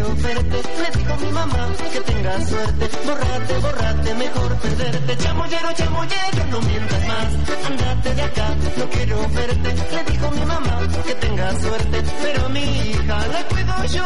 quiero verte. Le dijo mi mamá que tenga suerte. Bórrate, bórrate, mejor perderte. Chamullero, chamullero, no mientas más. Andate de acá, no quiero verte. Le dijo mi mamá que tenga suerte. Pero mi hija la cuido yo.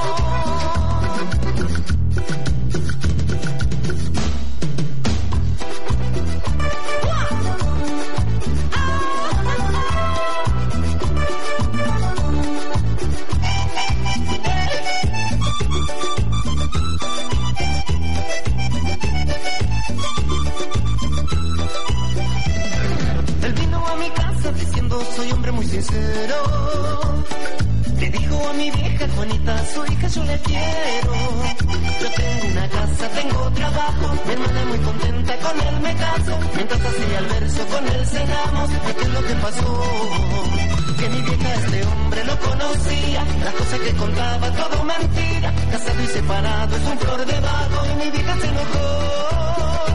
Soy hombre muy sincero. Le dijo a mi vieja Juanita, su hija yo la quiero. Yo tengo una casa, tengo trabajo. Mi hermana es muy contenta, con él me caso. Mientras hacía el verso, con él cenamos. ¿Y qué es lo que pasó? Que mi vieja este hombre lo conocía. Las cosas que contaba, todo mentira. Casado y separado, es un flor de vago. Y mi vieja se enojó.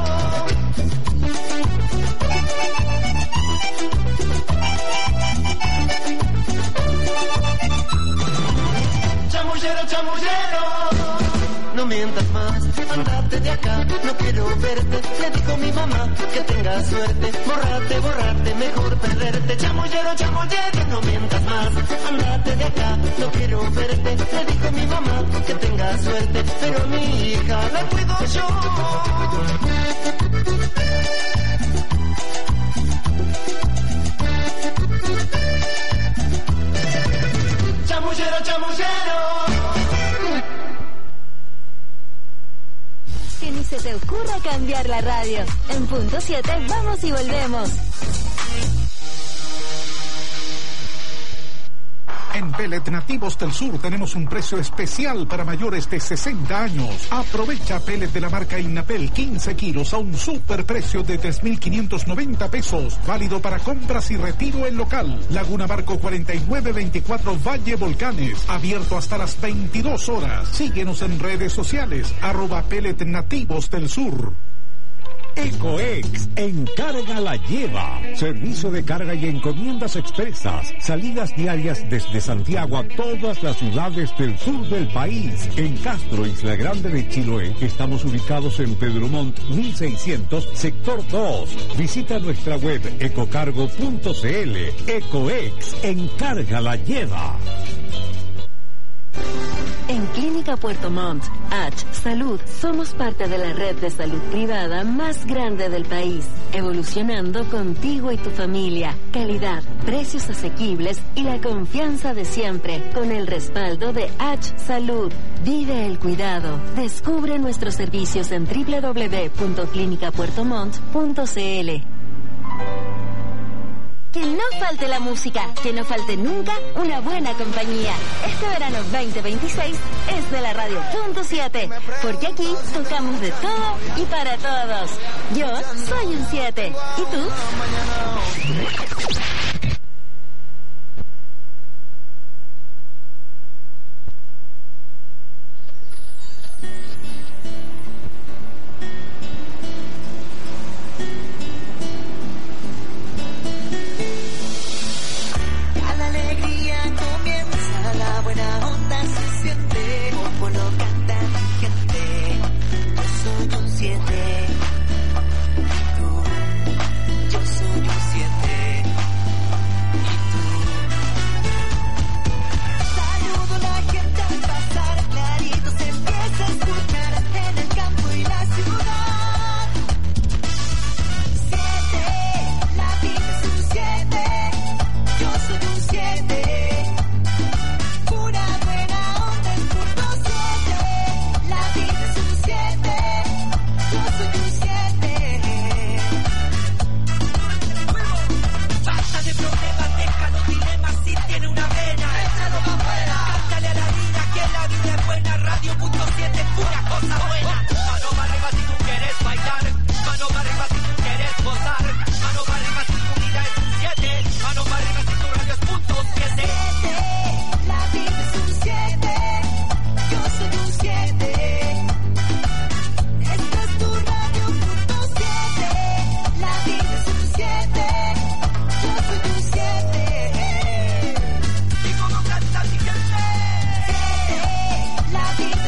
Chamullero, chamullero, no mientas más, andate de acá, no quiero verte. Le dijo mi mamá que tenga suerte. Bórrate, bórrate, mejor perderte. Chamullero, chamullero, no mientas más, andate de acá, no quiero verte. Le dijo mi mamá que tenga suerte. Pero mi hija la cuido yo. Chamullero, chamullero. Que ni se te ocurra cambiar la radio. En punto 7 vamos y volvemos. En Pellet Nativos del Sur tenemos un precio especial para mayores de 60 años. Aprovecha pellet de la marca Innapel 15 kilos a un superprecio de 3.590 pesos. Válido para compras y retiro en local. Laguna Barco 4924 Valle Volcanes. Abierto hasta las 22 horas. Síguenos en redes sociales. @Pellet Nativos del Sur. Ecoex, encarga la lleva. Servicio de carga y encomiendas expresas. Salidas diarias desde Santiago a todas las ciudades del sur del país. En Castro, Isla Grande de Chiloé, estamos ubicados en Pedro Montt 1600, sector 2. Visita nuestra web ecocargo.cl. Ecoex, encarga la lleva. En Clínica Puerto Montt, H Salud, somos parte de la red de salud privada más grande del país, evolucionando contigo y tu familia. Calidad, precios asequibles y la confianza de siempre, con el respaldo de H Salud. Vive el cuidado. Descubre nuestros servicios en www.clinicapuertomont.cl. Que no falte la música, que no falte nunca una buena compañía. Este verano 2026 es de la radio Punto 7, porque aquí tocamos de todo y para todos. Yo soy un 7. ¿Y tú? La vida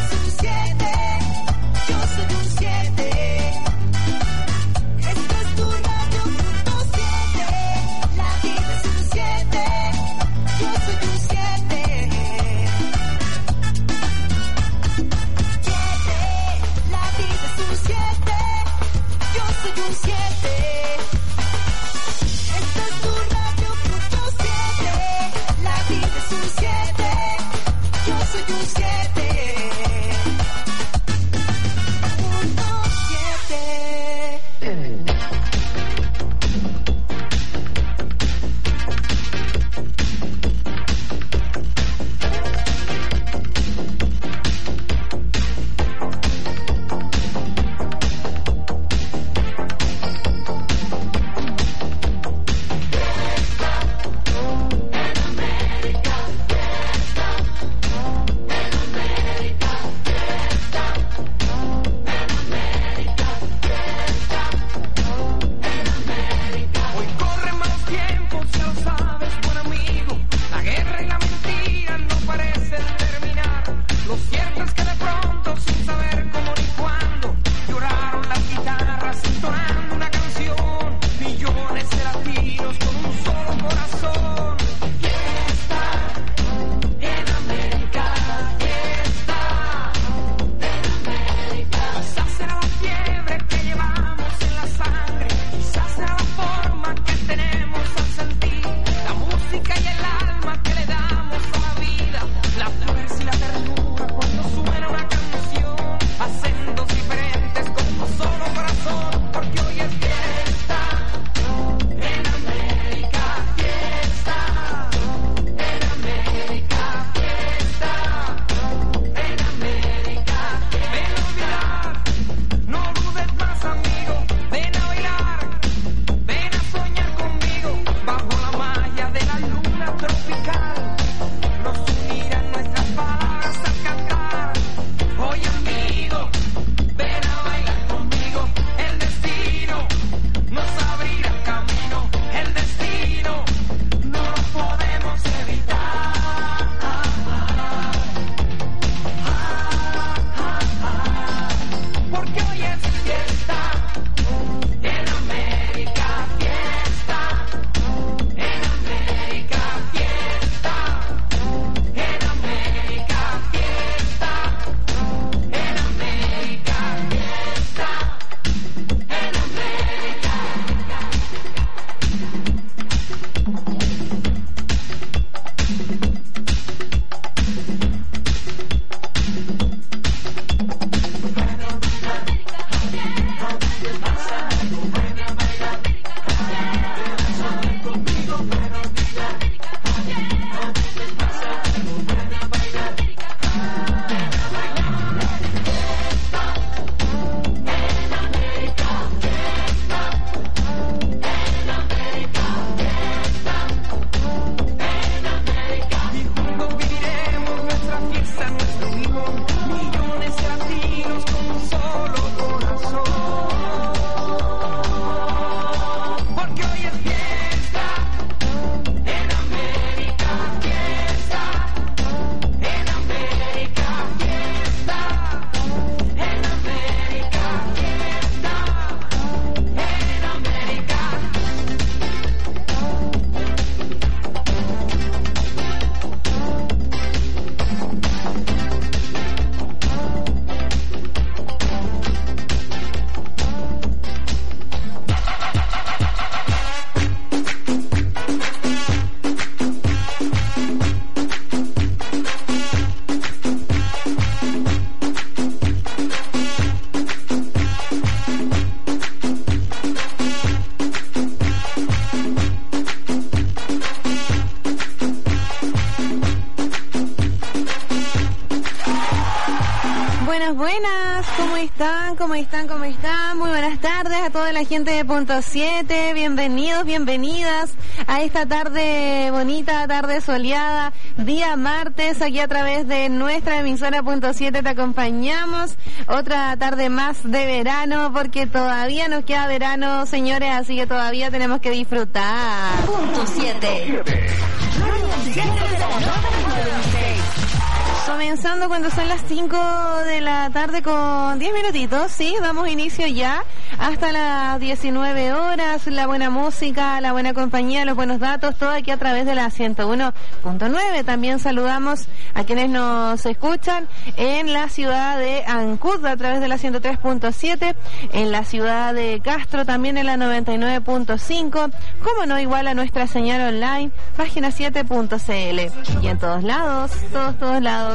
Buenas, ¿cómo están? Muy buenas tardes a toda la gente de Punto 7, bienvenidos, bienvenidas a esta tarde bonita, tarde soleada, día martes, aquí a través de nuestra emisora Punto 7 te acompañamos, otra tarde más de verano, porque todavía nos queda verano, señores, así que todavía tenemos que disfrutar. Punto 7. Comenzando cuando son las 5 de la tarde con 10 minutitos, sí, damos inicio ya hasta las 19 horas, la buena música, la buena compañía, los buenos datos, todo aquí a través de la 101.9. También saludamos a quienes nos escuchan en la ciudad de Ancud a través de la 103.7, en la ciudad de Castro también en la 99.5, como no, igual a nuestra señal online, página 7.cl, y en todos lados, todos lados.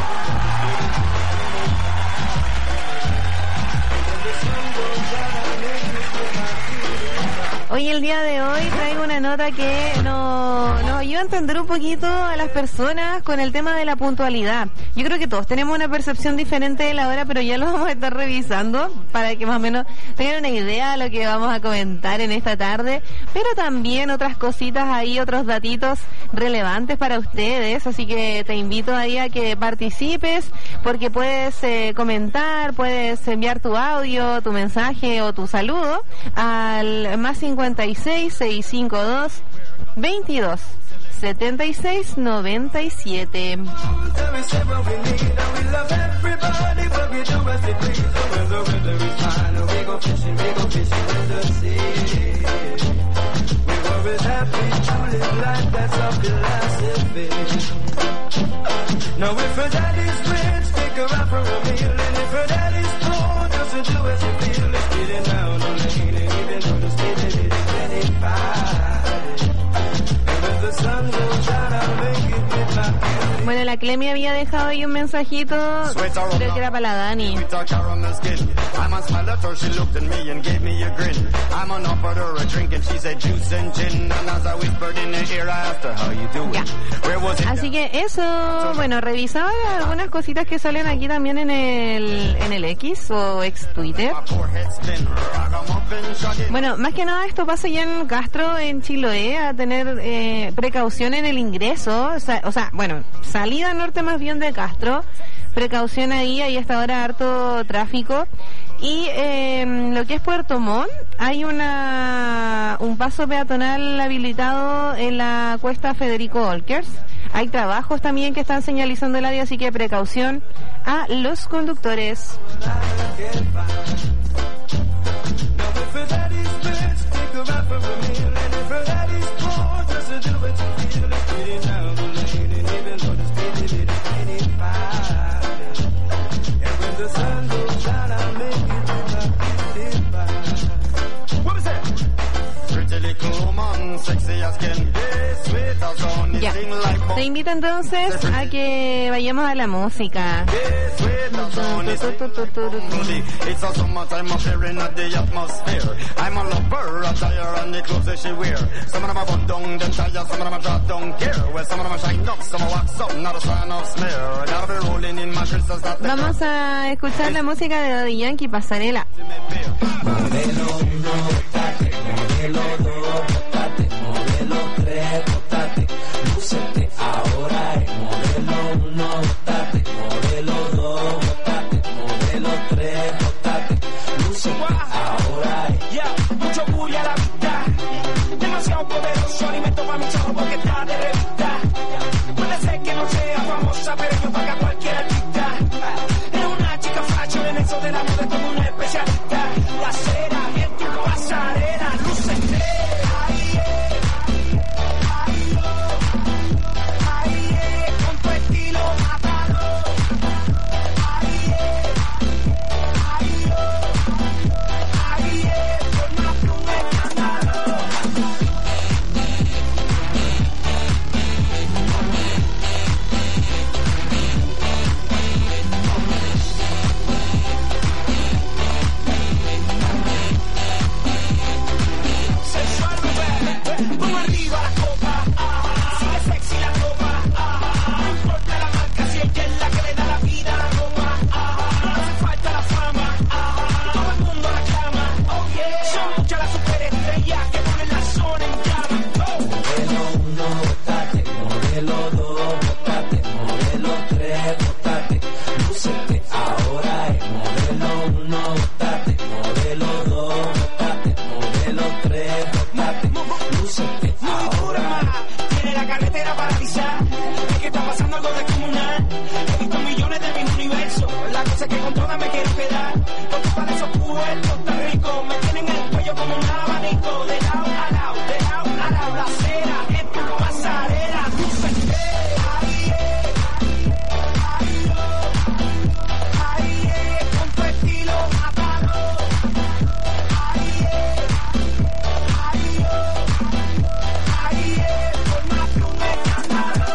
Hoy, el día de hoy, traigo una nota que nos ayuda a entender un poquito a las personas con el tema de la puntualidad. Yo creo que todos tenemos una percepción diferente de la hora, pero ya lo vamos a estar revisando para que más o menos tengan una idea de lo que vamos a comentar en esta tarde, pero también otras cositas ahí, otros datitos relevantes para ustedes, así que te invito ahí a que participes, porque puedes comentar, puedes enviar tu audio, tu mensaje o tu saludo al más 56 652 22 76 97. Bueno, la Cle me había dejado ahí un mensajito, creo que era para la Dani. Ya. Así que eso, bueno, revisaba algunas cositas que salen aquí también en el X o ex Twitter. Bueno, más que nada esto pasa ya en Castro, en Chiloé, a tener precaución en el ingreso, o sea, bueno, salida norte más bien de Castro, precaución ahí hasta ahora harto tráfico. Y lo que es Puerto Montt, hay un paso peatonal habilitado en la cuesta Federico Olkers. Hay trabajos también que están señalizando el área, así que precaución a los conductores. Ya. Te invito entonces a que vayamos a la música. Vamos a escuchar la música de Daddy Yankee, Pasarela. Modelo 1, botate, modelo 2, botate, modelo 3, botate, lúcete, ahora es modelo 1, botate, modelo 2, botate, modelo 3, botate, lúcete, ahora es. Ya, mucho bulla la vida, demasiado poderoso, alimento para mi chavo porque está de revista. Puede ser que no sea famosa, pero yo paga cualquier artista. Es una chica fashion, en eso de la moda como una especialista. La cera en tu pasarela, lúcete. Con tu estilo mátalo. Con una pluma escándalo. sé que con todas me quiero quedar. Por culpa de esos cuerpos tan ricos, me tienen el cuello como un abanico. De lado a lado, de lado a lado, la acera es tu pasarela. Tú se con tu estilo mátalo. Por más que un escándalo.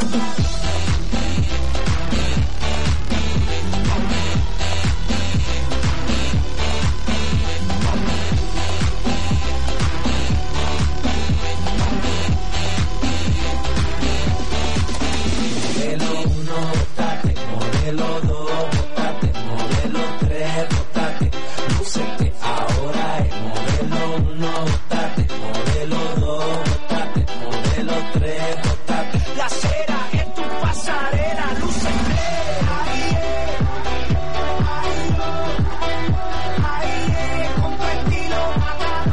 Modelo 1, bótate, modelo 2, bótate, modelo 3, bótate, lúcete, ahora es modelo 1, bótate, modelo 2, bótate, modelo 3, bótate. La acera es tu pasarela, lúcete. Con tu estilo mátalo.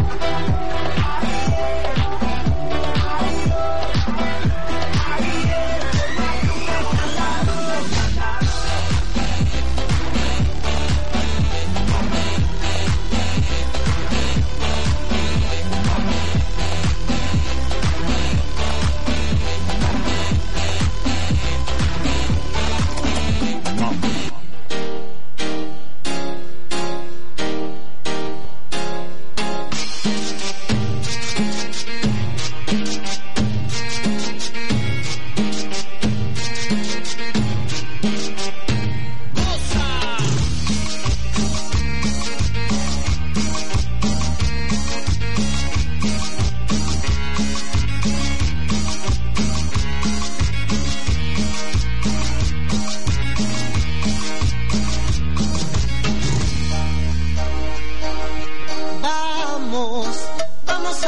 Vamos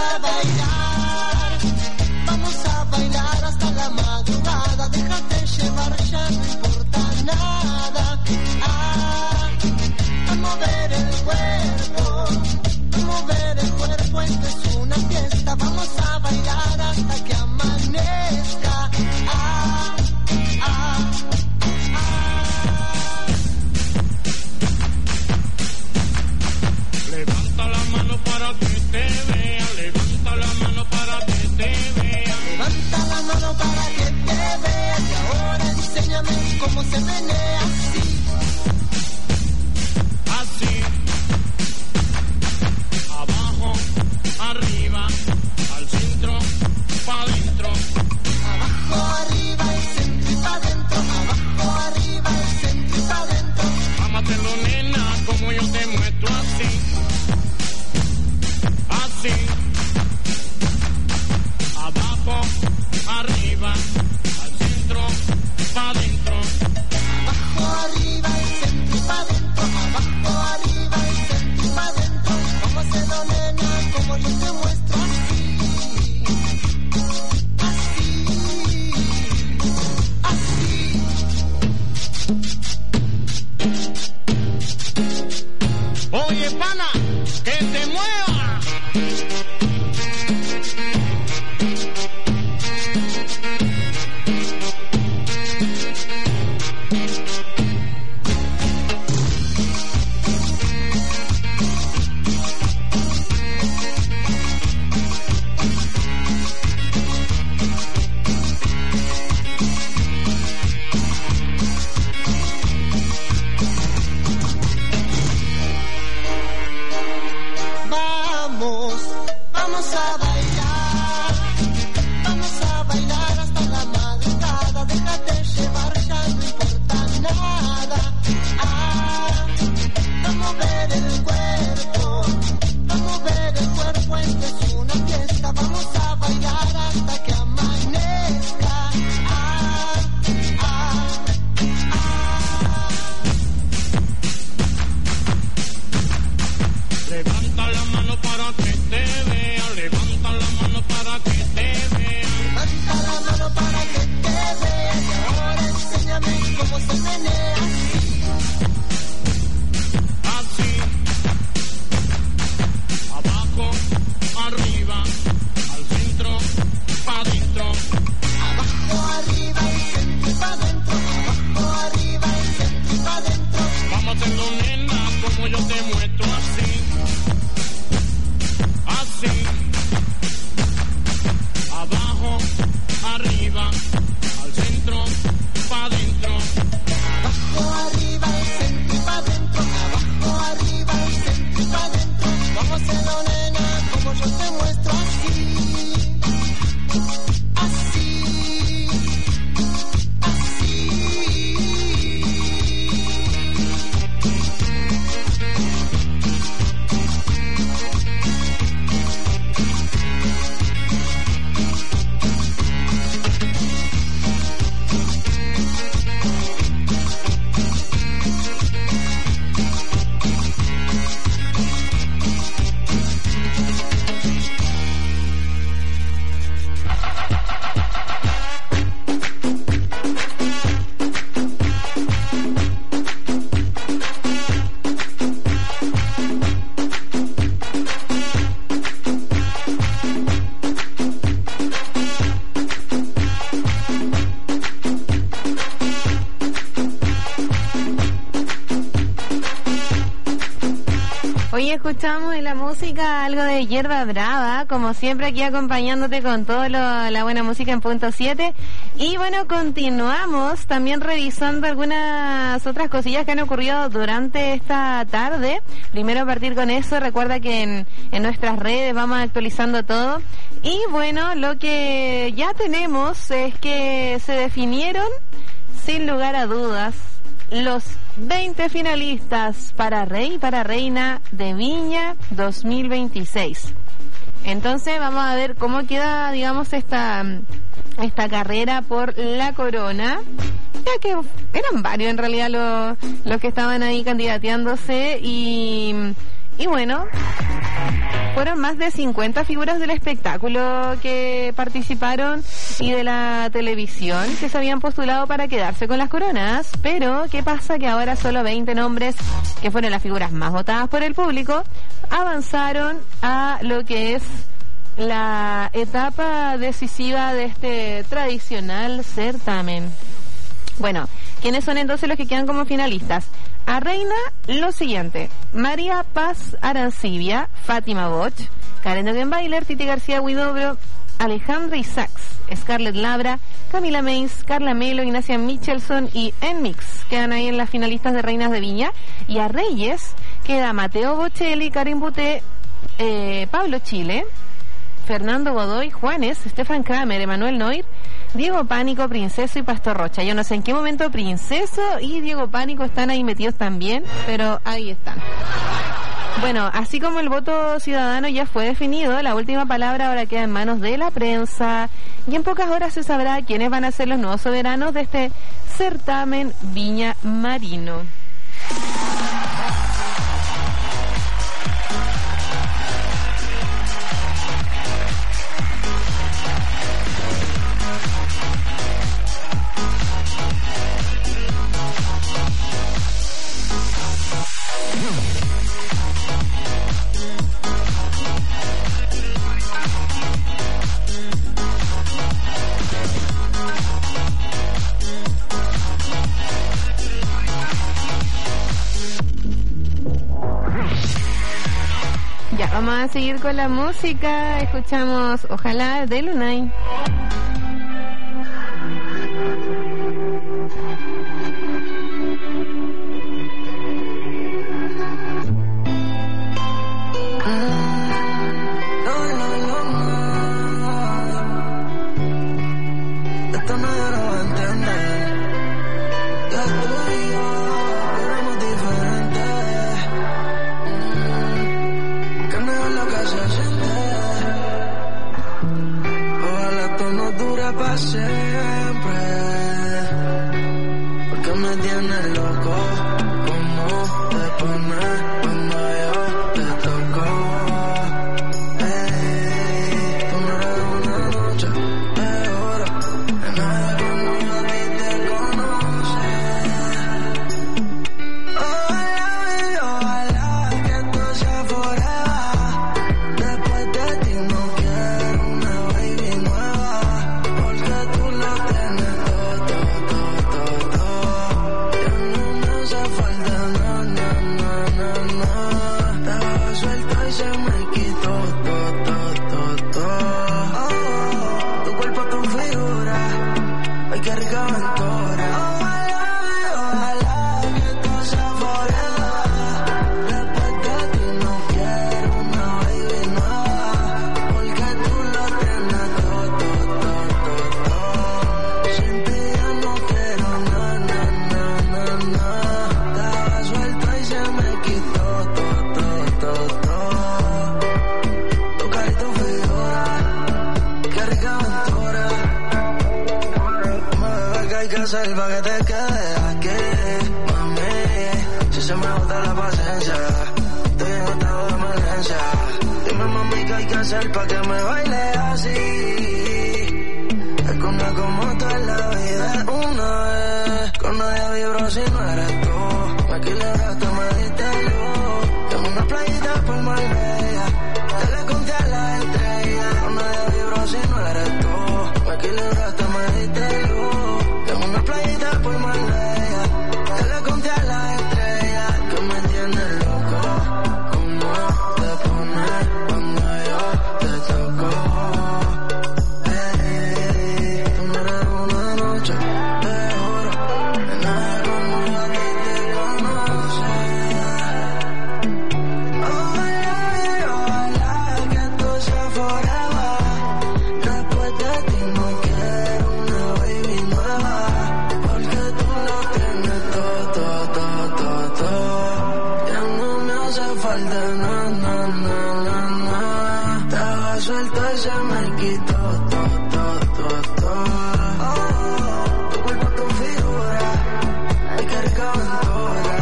a bailar hasta la madrugada, déjate llevar, ya no importa nada. A mover el cuerpo, esto es una fiesta, vamos a bailar hasta que amanezca. Levanta la mano para que te vea, levanta la mano para que te vea. Levanta la mano para que te vea y ahora enséñame cómo se menea así. Así, abajo, arriba, al centro, pa' adentro. Abajo, arriba, el centro y pa' adentro. Abajo, arriba, el centro y pa' adentro. Amatelo, nena, como yo te muestro así. Así, abajo, arriba, al centro, pa' adentro. Abajo, arriba, el centro y pa' adentro. Abajo, arriba, el centro y pa' adentro. Vamos a hacerlo, nena, como yo te muestro así. Oye, pana, que te mueva. Hoy escuchamos en la música algo de Hierba Brava, como siempre aquí acompañándote con toda la buena música en punto 7. Y bueno, continuamos también revisando algunas otras cosillas que han ocurrido durante esta tarde. Primero a partir con eso, recuerda que en nuestras redes vamos actualizando todo. Y bueno, lo que ya tenemos es que se definieron, sin lugar a dudas, los 20 finalistas para Rey y para Reina de Viña 2026. Entonces vamos a ver cómo queda, digamos, esta carrera por la corona, ya que eran varios en realidad los que estaban ahí candidateándose y bueno, fueron más de 50 figuras del espectáculo que participaron y de la televisión que se habían postulado para quedarse con las coronas. Pero, ¿qué pasa? Que ahora solo 20 nombres, que fueron las figuras más votadas por el público, avanzaron a lo que es la etapa decisiva de este tradicional certamen. Bueno, ¿quiénes son entonces los que quedan como finalistas? A Reina, lo siguiente: María Paz Arancibia, Fátima Boch, Karen Dogenbailer, Titi García Huidobro, Alejandra Isaacs, Scarlett Labra, Camila Meis, Carla Melo, Ignacia Michelson y Enmix quedan ahí en las finalistas de Reinas de Viña. Y a Reyes queda Mateo Bocelli, Karin Buté, Pablo Chile, Fernando Godoy, Juanes, Stefan Kramer, Emanuel Noir, Diego Pánico, Princeso y Pastor Rocha. Yo no sé en qué momento Princeso y Diego Pánico están ahí metidos también, pero ahí están. Bueno, así como el voto ciudadano ya fue definido, la última palabra ahora queda en manos de la prensa y en pocas horas se sabrá quiénes van a ser los nuevos soberanos de este certamen Viña Marino. Ya, vamos a seguir con la música. Escuchamos Ojalá de Lunay. Como falta, no, no, no, no, no. Estaba suelto y se me quitó todo. Tu cuerpo, tu figura, hay que recaventura.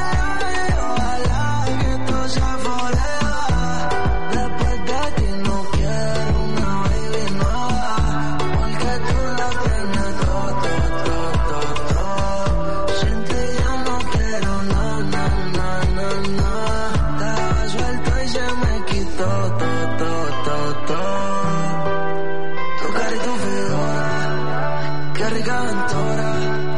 Ojalá que esto sea forever. Después de ti no quiero una baby nueva, porque tú lo tienes todo. Sin ti ya no quiero, no, no, no, no, no. Estaba suelto y se me quitó todo. Tu cara y tu figura, qué rica aventura.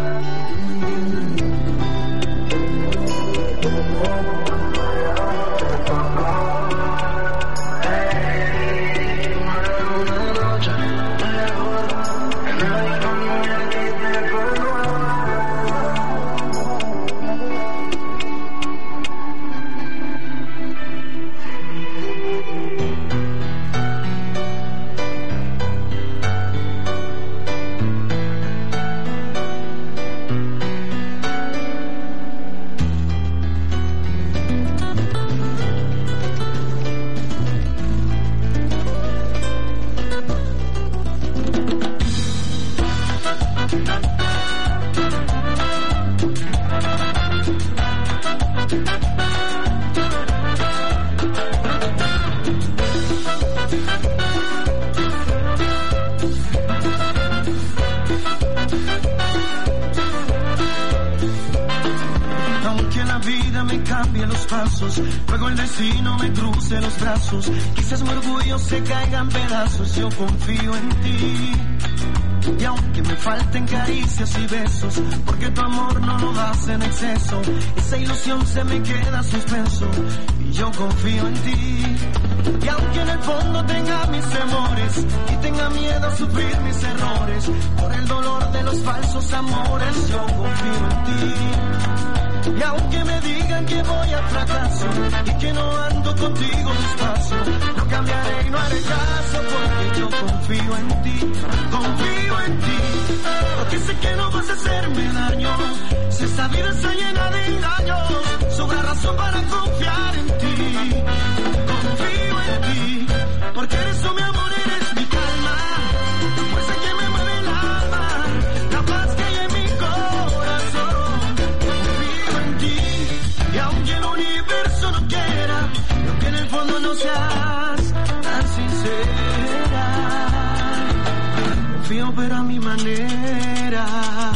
Aunque la vida me cambie los pasos, luego el destino me cruce los brazos, quizás mi orgullo se caiga en pedazos, yo confío en ti. Y aunque me falten caricias y besos, porque tu amor no lo das en exceso, esa ilusión se me queda suspenso, y yo confío en ti. Y aunque en el fondo tenga mis temores, y tenga miedo a sufrir mis errores, por el dolor de los falsos amores, yo confío en ti. Y aunque me digan que voy al fracaso y que no ando contigo despacio, no cambiaré y no haré caso, porque yo confío en ti, porque sé que no vas a hacerme daño, si esta vida está llena de engaños, sobra razón para confiar en ti, confío en ti, porque eres tú mi amor, eres mi calma, tu fuerza que me mueve el alma, la paz que hay en mi corazón. Y aunque el universo no quiera, y aunque en el fondo no seas tan sincera, confío pero a mi manera.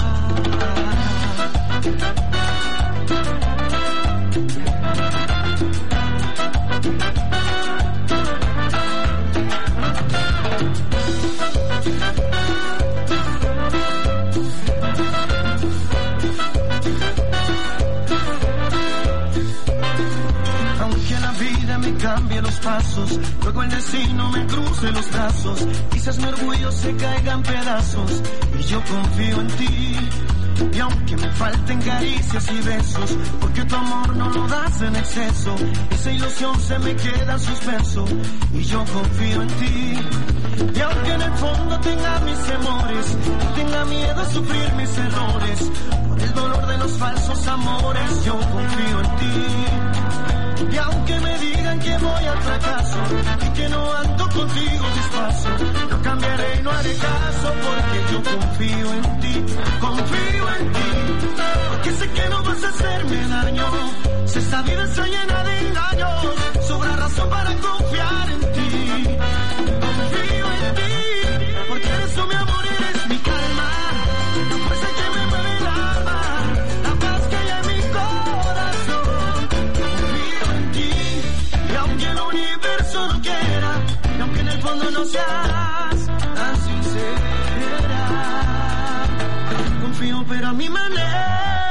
Cambie los pasos, luego el destino me cruce los brazos, quizás mi orgullo se caiga en pedazos, y yo confío en ti. Y aunque me falten caricias y besos, porque tu amor no lo das en exceso, esa ilusión se me queda en suspenso, y yo confío en ti. Y aunque en el fondo tenga mis temores, y tenga miedo a sufrir mis errores, por el dolor de los falsos amores, yo confío en ti. Y aunque me digan que voy al fracaso y que no ando contigo despacio, no cambiaré y no haré caso, porque yo confío en ti, porque sé que no vas a hacerme daño, si esta vida está llena de engaños, sobra razón para confiar en ti, confío en ti, porque eres tú mi amor, eres mi calma, la fuerza que me mueve el alma, la paz que hay en mi corazón, confío en ti. Y aunque el universo no quiera, y aunque en el fondo no seas tan sincera, confío pero a mi manera.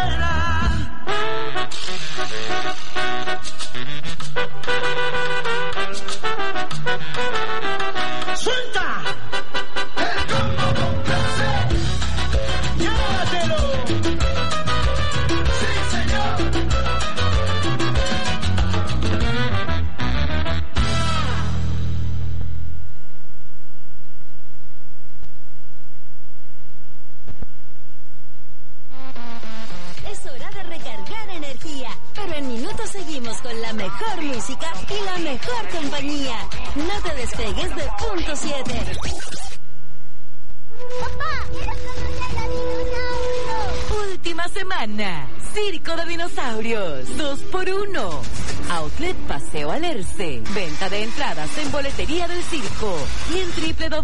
¡Suelta! ¡El combo complace! ¡Llévatelo! ¡Sí, señor! con la mejor música y la mejor compañía. No te despegues de Punto 7. Papá, quiero conocer a dinosaurio. Última semana. Circo de Dinosaurios. 2x1. Outlet Paseo Alerce. Venta de entradas en boletería del circo y en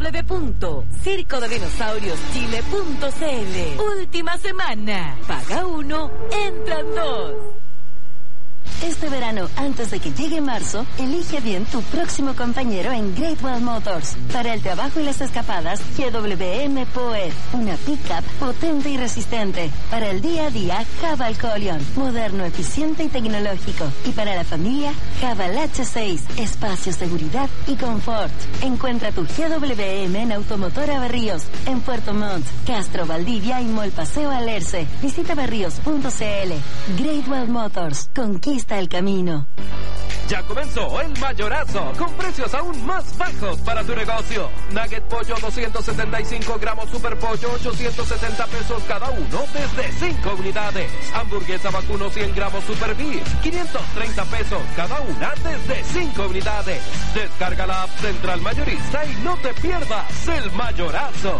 www.circodedinosaurioschile.cl. Última semana. Paga 1, entran 2. Este verano, antes de que llegue marzo, elige bien tu próximo compañero en Great Wall Motors. Para el trabajo y las escapadas, GWM Poet. Una pickup potente y resistente. Para el día a día, Haval Colion. Moderno, eficiente y tecnológico. Y para la familia, Haval H6. Espacio, seguridad y confort. Encuentra tu GWM en Automotora Berríos, en Puerto Montt, Castro, Valdivia y Mall Paseo Alerce. Visita berríos.cl. Great Wall Motors. Conquista el camino. Ya comenzó el mayorazo, con precios aún más bajos para tu negocio. Nugget pollo 275 gramos, super pollo 870 pesos cada uno desde 5 unidades. Hamburguesa vacuno 100 gramos super beef 530 pesos cada una desde 5 unidades. Descarga la app Central Mayorista y no te pierdas el mayorazo.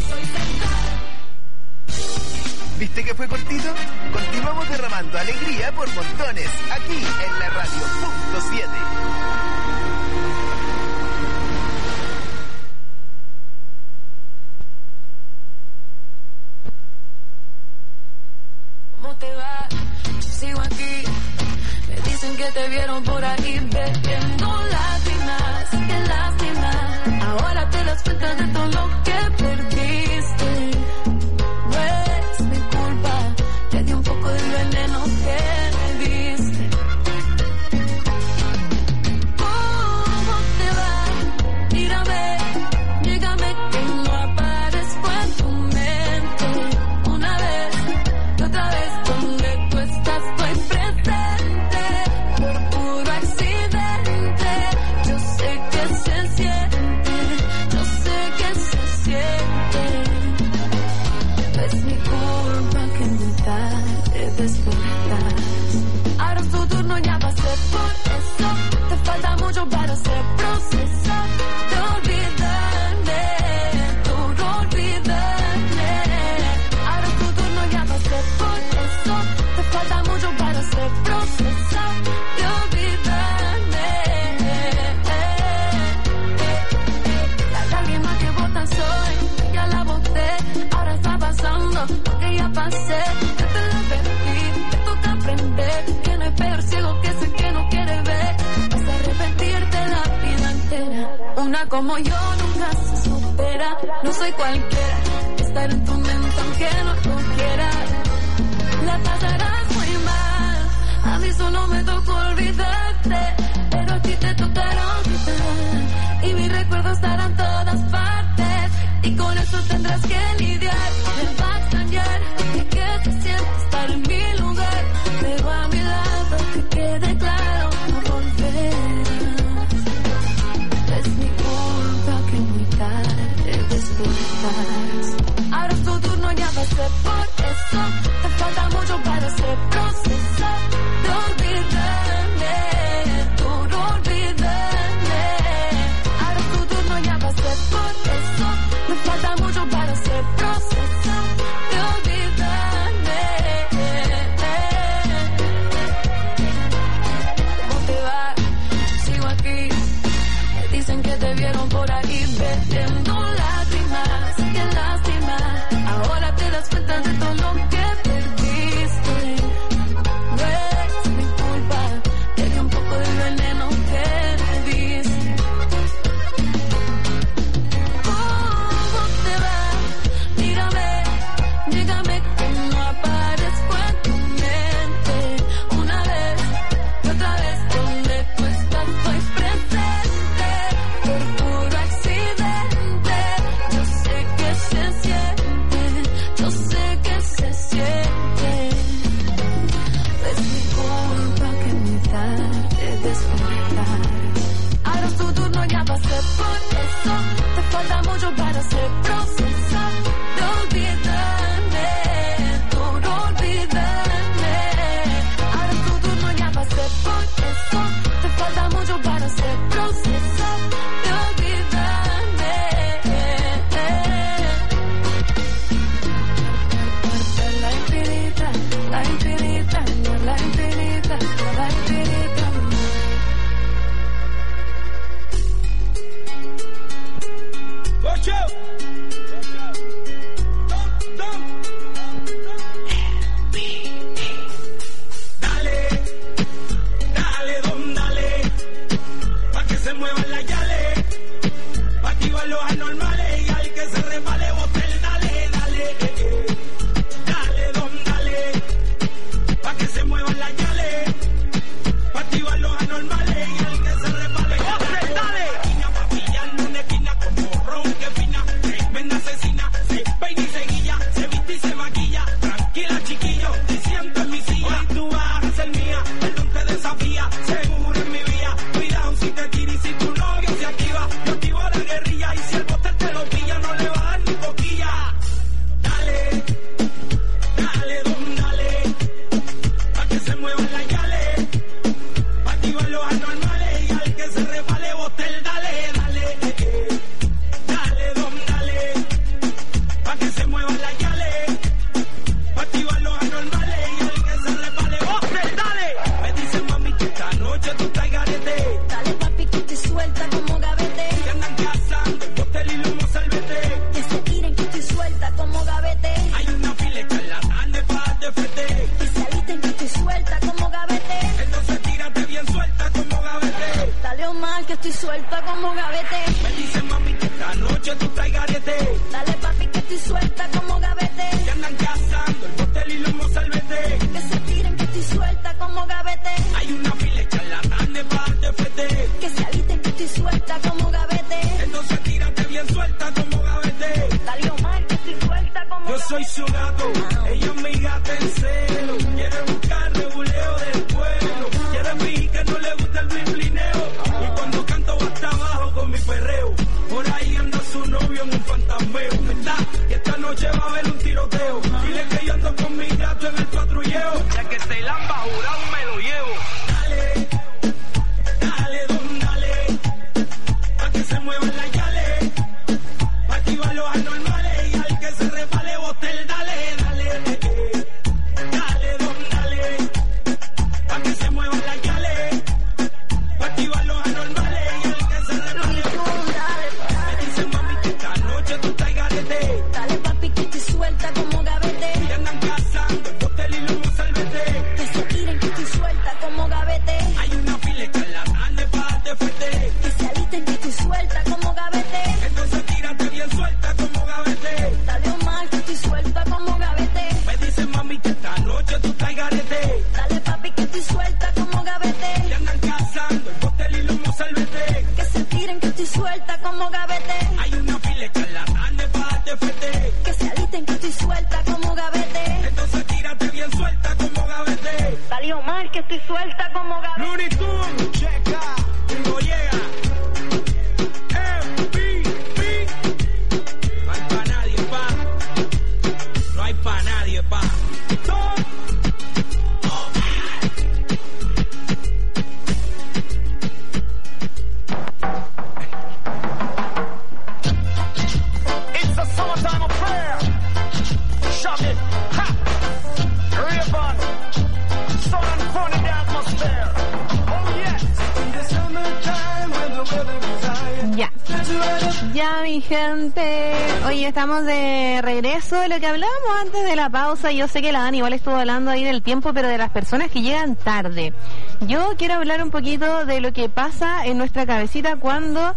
¿Viste que fue cortito? Continuamos derramando alegría por montones, aquí en la radio Punto 7. ¿Cómo te va? Sigo aquí. Me dicen que te vieron por ahí bebiendo lágrimas. Qué lástima. Ahora te das cuenta de todo lo que perdiste. Te di un poco del veneno que me diste. ¿Cómo te va? Mírame, dígame que no aparezco en tu mente. Una vez y otra vez, donde tú estás estoy presente. Por puro accidente, yo sé que se siente. Yo sé que se siente. Es mi culpa que te despertas. Ahora es tu turno, ya pasé por eso. Te falta mucho para hacer proceso de olvidarme, tú no olvidarme. Ahora es tu turno, ya pasé por eso. Te falta mucho para hacer proceso de olvidarme. La lágrima que botan soy, ya la boté. Ahora está pasando lo que ya pasé. Que no hay peor ciego que ese que no quiere ver. Vas a arrepentirte la vida entera. Una como yo nunca se supera. No soy cualquiera. Estar en tu mente aunque no lo quiera. La pasarás muy mal. A mí solo me tocó olvidarte, pero a ti te tocará olvidar. Y mis recuerdos estarán en todas partes. Y con eso tendrás que lidiar. Me va a extrañar y que te sientes estar en mi lugar. Pero a mi lado que quede claro, no volverás. Es mi culpa que muy tarde despertas. Ahora es tu turno, ya pasé por eso. Te falta mucho para hacer proceso guerrilla, seguro en mi vía. Cuidado si te tira y si tu novio se activa. Yo activo la guerrilla y si el bote te lo pilla, no le va a dar ni boquilla. Dale, dale, don, dale, pa' que se muevan las yales, pa' activar los anormales y al que se resbale bote el dale, dale, dale, don, dale, pa' que se muevan las yales, pa' activar los anormales y al que se resbale bote el dale. Me dicen mami que esta noche tú estás garete, Dale papi que te suelta como gavete. que andan cazando el bote y humo salvete. Que se tiren que estoy suelta como gavete. Hay una fila charlatán de paz de fete, Que se alisten que estoy suelta como gavete. entonces tírate bien suelta como gavete. Dale Omar que estoy suelta como gavete. Me dicen mami que esta noche tú estás garete, Dale papi que estoy suelta como gavete. que andan cazando el bote y humo salvete. Que se tiren que estoy suelta como gavete. Hay una fila charlatán de paz de fete, Que se alisten que estoy suelta como gavete. entonces tírate bien suelta como gavete. Dale Omar que estoy suelta como Yo soy su gato, ella es mi gata en celo. Quiere buscar reguleo del pueblo, quiere fingir que no le gusta el blineo. Y cuando canto va hasta abajo con mi perreo. Por ahí anda su novio en un fantasmeo, ¿verdad? Y esta noche va a haber un tiroteo. Dile que yo ando con mi gato en el patrulleo. Ya que se lamba jurado me lo llevo. Dale, dale, don, dale, pa' que se muevan las yales, pa' activar los anormales y al que se resbale bote el dale, dale, dale, don, dale, pa' que se muevan las yales, pa' activar los anormales y al que se resbale bote el dale. Me dicen mami que esta noche tú estás garete, Dale papi que estoy suelta como gavete. y andan cazando el bote y humo salvete. Que se tiren que estoy suelta como gavete. Hay una fila charlatán de paz de fete, Que se alisten que estoy suelta como gavete. entonces tírate bien suelta como gavete. Dale Omar que estoy suelta como gavete. Me dicen mami que esta noche tú estás garete, Dale papi que estoy suelta como y gavete. andan cazando el bote y humo salvete. Que se tiren que estoy suelta como gavete. Hay una fila charlatán de paz de fete, Que se alisten que estoy suelta como gavete. entonces tírate bien suelta como gavete. Dale Omar que estoy suelta como gavete. Looney Tunes, checa, Bingo llega, MVP. No hay pa' nadie, pa. No hay pa' nadie, pa. It's a summertime affair. Shove it, ha. Rayvon, sun and fun in the atmosphere. Oh yes. In the summertime when the weather is high. Ya. Ya, mi gente. Oye, estamos de regreso de lo que hablábamos antes de la pausa. Yo sé que la Dani igual estuvo hablando ahí del tiempo, pero de las personas que llegan tarde. Yo quiero hablar un poquito de lo que pasa en nuestra cabecita cuando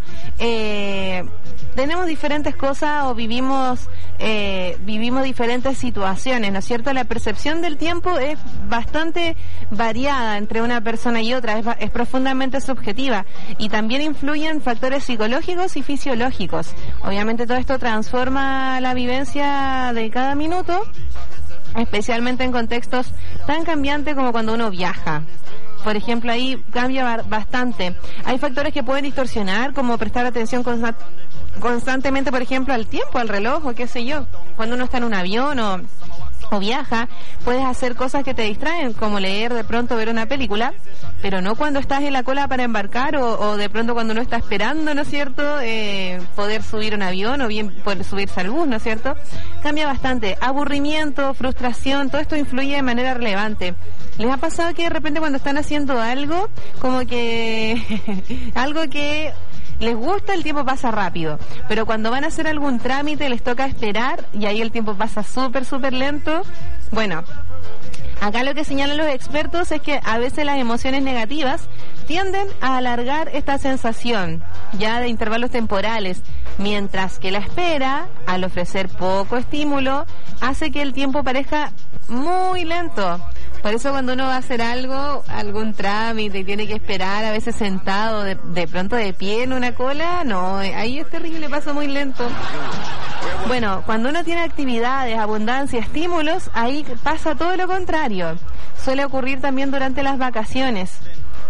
tenemos diferentes cosas o vivimos diferentes situaciones, ¿no es cierto? La percepción del tiempo es bastante variada entre una persona y otra, es profundamente subjetiva y también influyen factores psicológicos y fisiológicos. Obviamente todo esto transforma la vivencia de cada minuto, especialmente en contextos tan cambiantes como cuando uno viaja. Por ejemplo, ahí cambia bastante. Hay factores que pueden distorsionar, como prestar atención constantemente, por ejemplo, al tiempo, al reloj, o qué sé yo. Cuando uno está en un avión o viaja, puedes hacer cosas que te distraen, como leer, de pronto ver una película, pero no cuando estás en la cola para embarcar o de pronto cuando uno está esperando, ¿no es cierto?, poder subir un avión o bien poder subirse al bus, ¿no es cierto? Cambia bastante. Aburrimiento, frustración, todo esto influye de manera relevante. ¿Les ha pasado que de repente cuando están haciendo algo, como que algo que les gusta, el tiempo pasa rápido, pero cuando van a hacer algún trámite les toca esperar y ahí el tiempo pasa súper lento? Bueno, acá lo que señalan los expertos es que a veces las emociones negativas tienden a alargar esta sensación ya de intervalos temporales, mientras que la espera, al ofrecer poco estímulo, hace que el tiempo parezca muy lento. Por eso cuando uno va a hacer algún trámite y tiene que esperar a veces sentado, de pronto de pie en una cola, no, ahí es terrible, pasa muy lento. Bueno, cuando uno tiene actividades, abundancia, estímulos, ahí pasa todo lo contrario. Suele ocurrir también durante las vacaciones.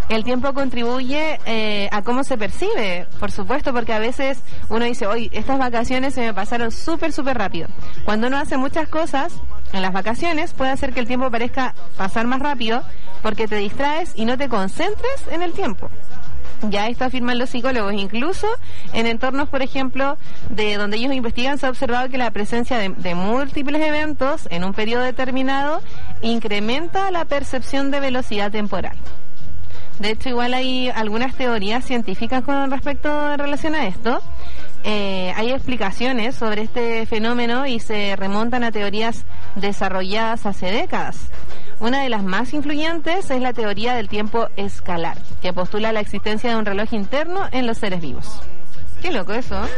El tiempo contribuye a cómo se percibe, por supuesto, porque a veces uno dice, hoy estas vacaciones se me pasaron súper rápido. Cuando uno hace muchas cosas en las vacaciones, puede hacer que el tiempo parezca pasar más rápido porque te distraes y no te concentres en el tiempo. Ya esto afirman los psicólogos. Incluso en entornos, por ejemplo, de donde ellos investigan, se ha observado que la presencia de múltiples eventos en un periodo determinado incrementa la percepción de velocidad temporal. De hecho, igual hay algunas teorías científicas con respecto en relación a esto. Hay explicaciones sobre este fenómeno y se remontan a teorías desarrolladas hace décadas. Una de las más influyentes es la teoría del tiempo escalar, que postula la existencia de un reloj interno en los seres vivos. Qué loco eso, ¿eh?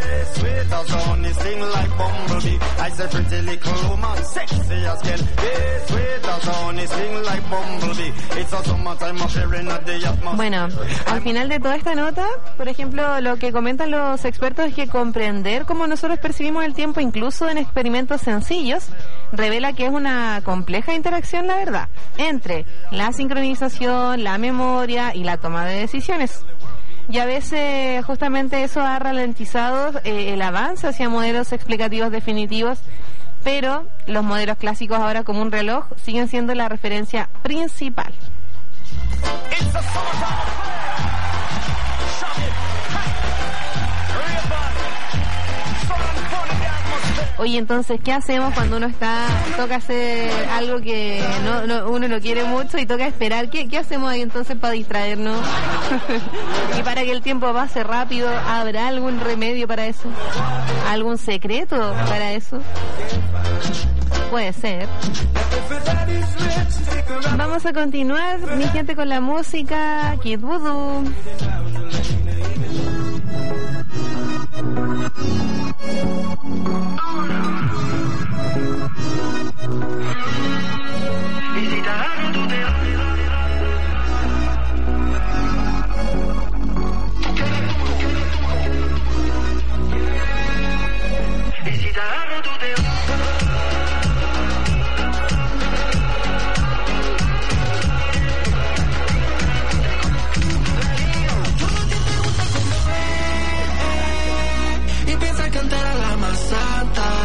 Bueno, al final de toda esta nota, por ejemplo, lo que comentan los expertos es que comprender cómo nosotros percibimos el tiempo, incluso en experimentos sencillos, revela que es una compleja interacción, la verdad, entre la sincronización, la memoria y la toma de decisiones. Y a veces justamente eso ha ralentizado el avance hacia modelos explicativos definitivos, pero los modelos clásicos ahora como un reloj siguen siendo la referencia principal. Oye, entonces, ¿qué hacemos cuando uno toca hacer algo que uno no quiere mucho y toca esperar? ¿Qué hacemos ahí entonces para distraernos? Y para que el tiempo pase rápido, ¿habrá algún remedio para eso? ¿Algún secreto para eso? Puede ser. Vamos a continuar, mi gente, con la música Kid Voodoo. Cantar a la más santa.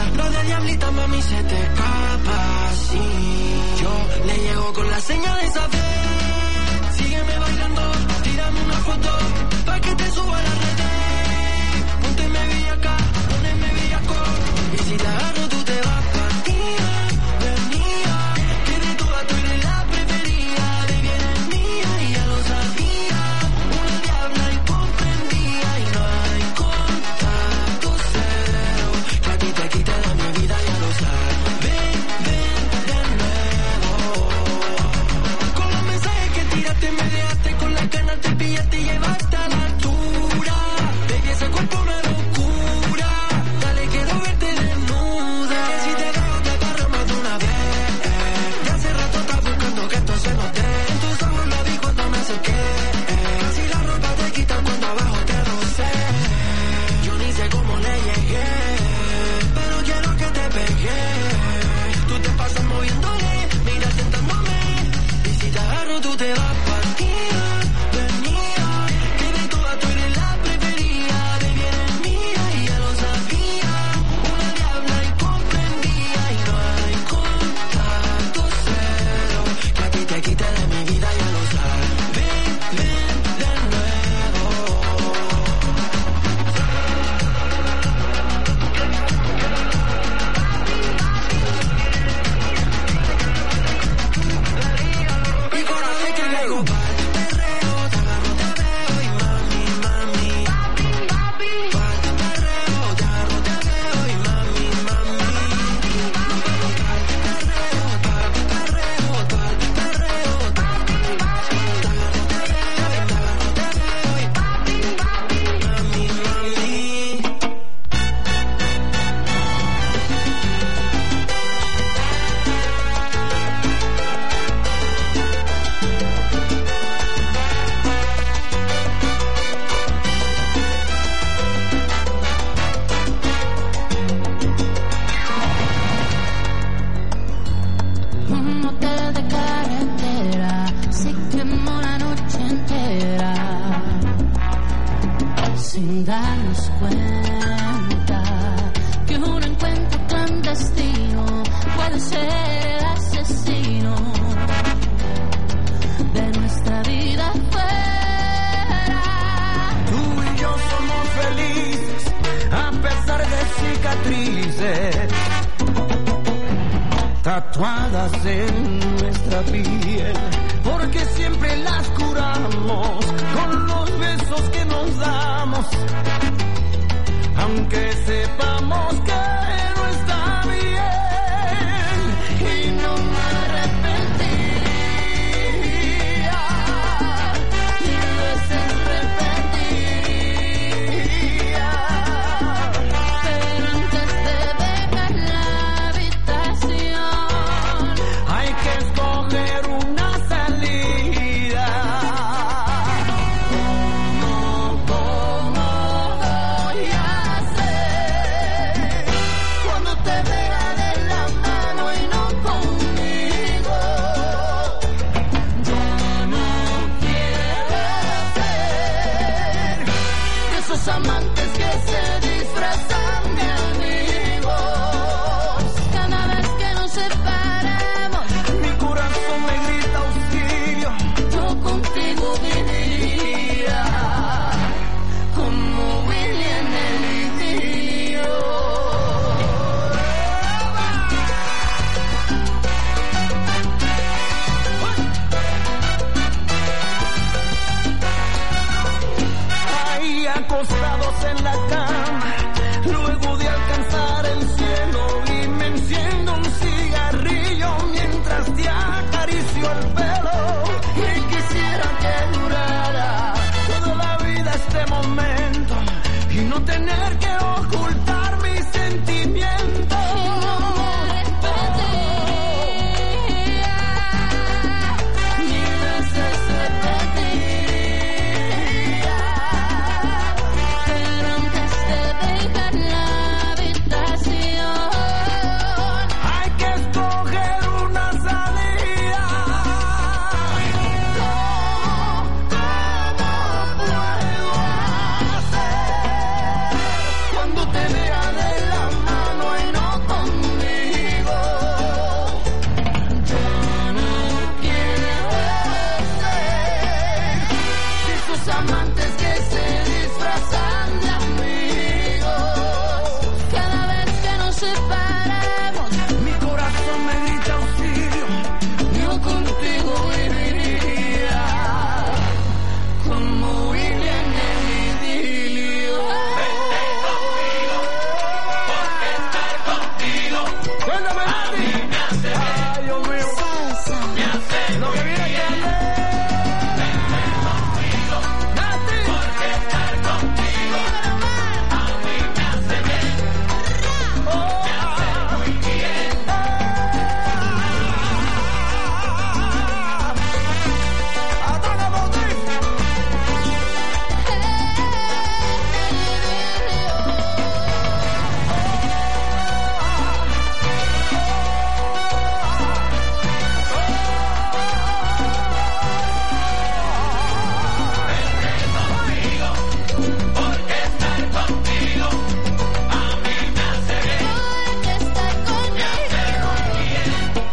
darnos cuenta que un encuentro clandestino puede ser el asesino de nuestra vida fuera. Tú y yo somos felices a pesar de cicatrices tatuadas en nuestra piel, porque siempre las curamos con los besos que nos damos, aunque sepamos que no está bien, y no me arrepentiría, mil veces repetiría, Pero antes de dejar la habitación, hay que escoger una salida. ¿Cómo voy a hacer cuando te vea de la mano y no conmigo? Yo no quiero ser de esos amantes que se disfrazan de amigos. cada vez que nos separemos, Mi corazón me grita auxilio. yo contigo viviría como Willy en el idilio. Ahí acostados en la cama, luego de alcanzar el cielo, y me enciendo un cigarrillo mientras te acaricio el pelo. Y quisiera que durara toda la vida este momento y no tener que ocultar mis sentimientos. Mil veces repetiría, pero antes de dejar la habitación, Hay que escoger una salida. ¿Cómo puedo hacer cuando te vea de la mano y no conmigo? Yo no quiero ser de esos amantes que se disfrazan de amigos. cada vez que nos separemos, Mi corazón me grita auxilio. yo contigo viviría como Willy en el idilio. Cuéntame, Nati. Ay, Dios mío. Lo que viene que Nati. Ataca por ti. Porque estar conmigo.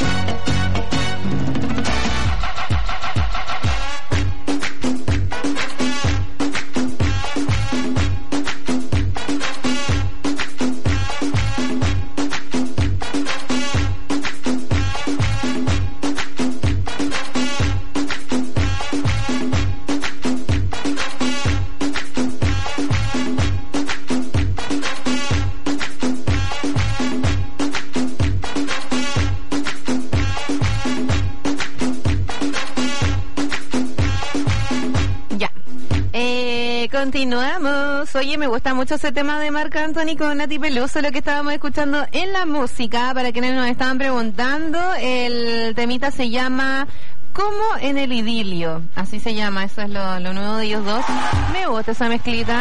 Ya. Continuamos. Oye, me gusta mucho ese tema de Marc Anthony con Nati Peluso, lo que estábamos escuchando en la música. Para quienes nos estaban preguntando, el temita se llama Como en el idilio. Así se llama, eso es lo nuevo de ellos dos. Me gusta esa mezclita.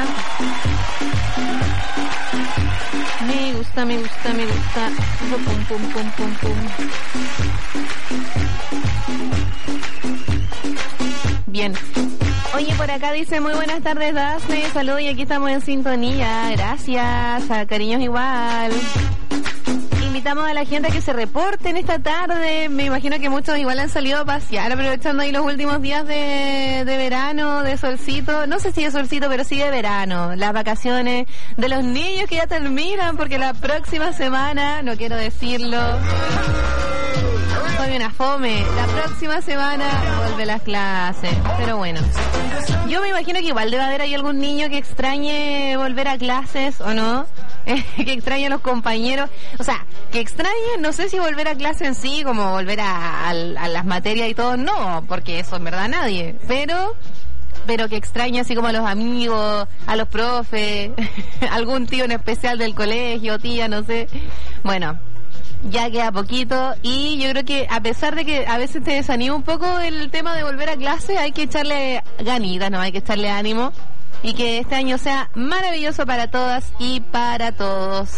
Me gusta, me gusta, me gusta. Pum, pum, pum, pum, pum. Bien. Oye, por acá dice, muy buenas tardes, Dafne, saludos y aquí estamos en sintonía, gracias, a cariños igual. Invitamos a la gente a que se reporten esta tarde, me imagino que muchos igual han salido a pasear, aprovechando ahí los últimos días de verano, de solcito, no sé si de solcito, pero sí de verano, las vacaciones de los niños que ya terminan, porque la próxima semana, no quiero decirlo, soy una fome, la próxima semana vuelve las clases, pero bueno, yo me imagino que igual debe haber ahí algún niño que extrañe volver a clases, ¿o no? Que extrañe a los compañeros, o sea, que extrañe, no sé si volver a clase en sí, como volver a las materias y todo, no, porque eso en verdad nadie, pero que extrañe así como a los amigos, a los profes, algún tío en especial del colegio, tía, no sé, bueno, ya queda poquito y yo creo que a pesar de que a veces te desanima un poco el tema de volver a clase, hay que echarle ganitas, ¿no? Hay que echarle ánimo y que este año sea maravilloso para todas y para todos.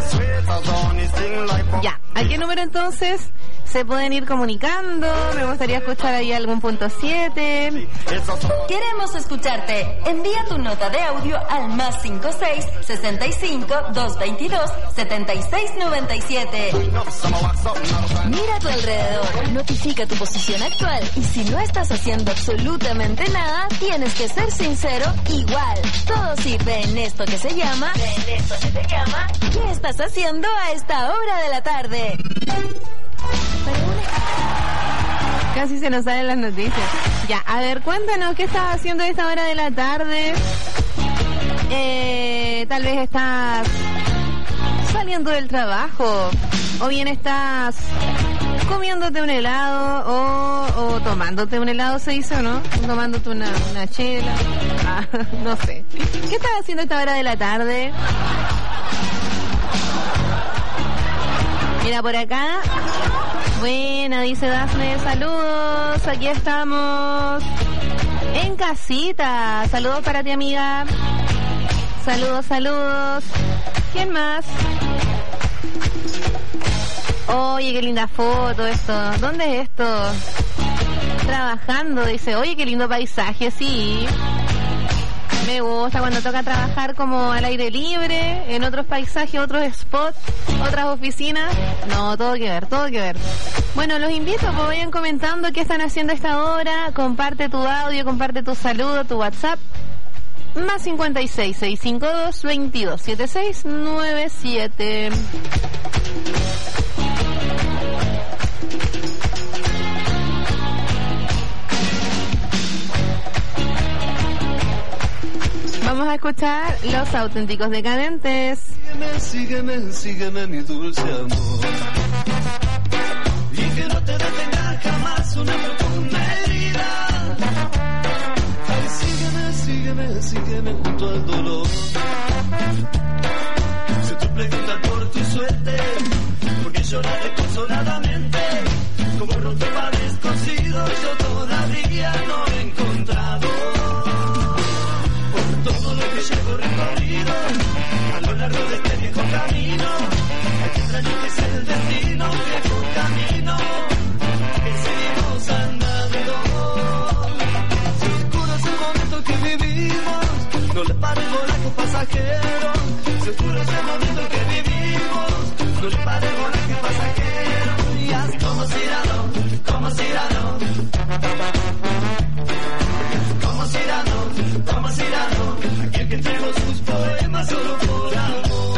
Ya, ¿a qué número entonces se pueden ir comunicando? Me gustaría escuchar ahí algún punto 7. Queremos escucharte. Envía tu nota de audio al +56 65 222 7697. Mira a tu alrededor, notifica tu posición actual y si no estás haciendo absolutamente nada, tienes que ser sincero igual. Todo sirve en esto que se llama ¿qué estás haciendo a esta hora de la tarde? Casi se nos salen las noticias. Ya, a ver, cuéntanos qué estás haciendo a esta hora de la tarde. Tal vez estás saliendo del trabajo o bien estás comiéndote un helado o tomándote un helado, se dice, ¿o no? Tomándote una chela. No sé. ¿Qué estás haciendo a esta hora de la tarde? Mira por acá. Buena, dice Dafne, saludos, aquí estamos en casita. Saludos para ti, amiga. Saludos. ¿Quién más? Oye, qué linda foto esto. ¿Dónde es esto? Trabajando, dice. Oye, qué lindo paisaje, sí. Me gusta cuando toca trabajar como al aire libre, en otros paisajes, otros spots, otras oficinas. No, todo que ver. Bueno, los invito, pues vayan comentando qué están haciendo a esta hora. Comparte tu audio, comparte tu saludo, tu WhatsApp. +56 652 22 7697. Vamos a escuchar Los Auténticos Decadentes. Sígueme, mi dulce amor. Y que no te detenga jamás una profunda herida. Ay, sígueme junto al dolor. Si tú preguntas por tu suerte, porque llorar desconsoladamente, como roto para descosido, yo todavía no he encontrado. Todo lo que llevo recorrido a lo largo de este viejo camino, hay que extraño que es el destino, viejo camino que seguimos andando. Si oscuro es el momento que vivimos, no le pare el volaje pasajero. Si oscuro es el momento que vivimos, no le pare el volaje pasajero. Y haz como Cyrano, como Cyrano, aquel que entregó sus poemas solo por amor.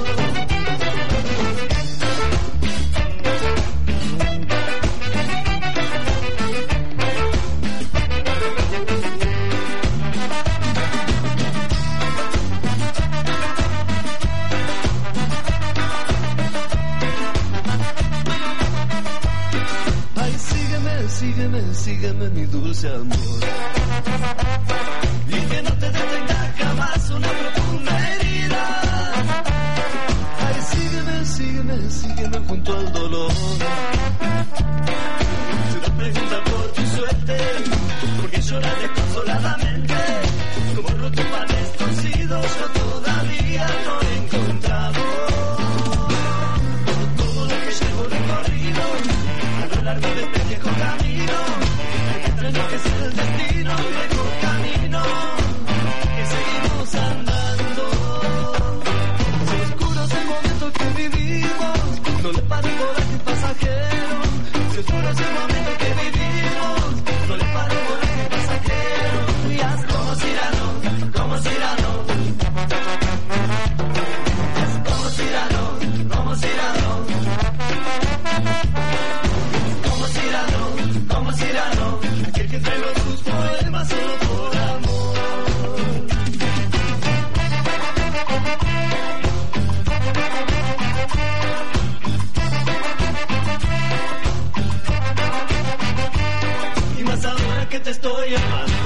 Ay, sígueme, mi dulce amor. Y que no te detenga jamás una profunda herida. Ay, sígueme junto al dolor. Si te preguntas por tu suerte, porque lloras desconsoladamente, como roto para descosido, yo todavía no he encontrado. Todo lo que llevo recorrido a lo largo de este viejo camino, hay que extraño que es el destino, viejo camino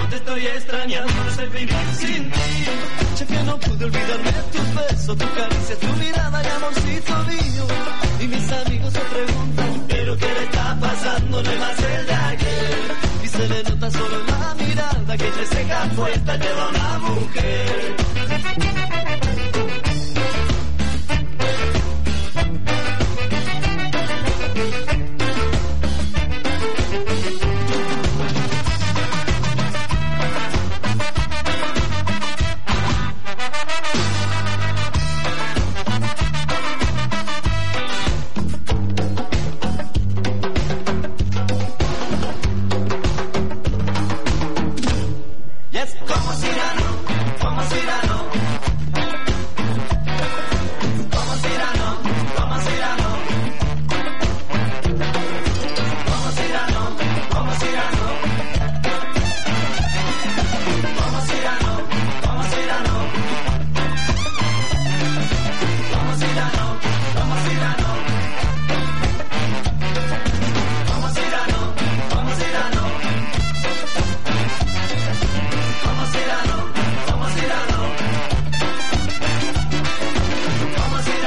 te estoy extrañando, no sé vivir sin ti. Ya que no pude olvidarme tus besos, tus caricias, tu mirada y amorcito mío. Y mis amigos se preguntan, ¿pero qué le está pasando? No es más el de ayer. Y se le nota solo en la mirada que entre cejas puestas lleva una mujer. Yes, como Cyrano,